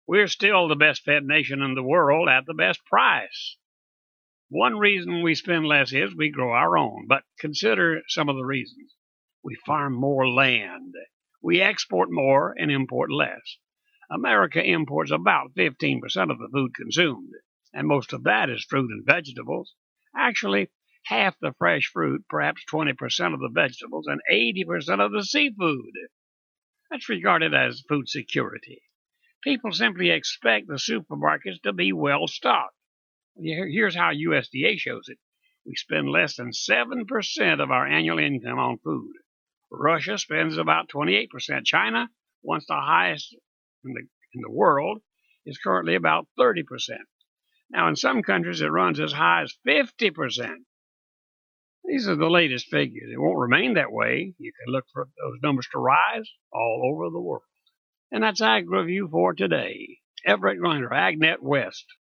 We're still the best fed nation in the world at the best price. One reason we spend less is we grow our own, but consider some of the reasons. We farm more land. We export more and import less. America imports about 15% of the food consumed, and most of that is fruit and vegetables. Actually, half the fresh fruit, perhaps 20% of the vegetables, and 80% of the seafood. That's regarded as food security. People simply expect the supermarkets to be well stocked. Here's how USDA shows it. We spend less than 7% of our annual income on food. Russia spends about 28%. China, once the highest in the world, is currently about 30%. Now, in some countries, it runs as high as 50%. These are the latest figures. It won't remain that way. You can look for those numbers to rise all over the world. And that's Ag Review for today. Everett Grinder, AgNet West.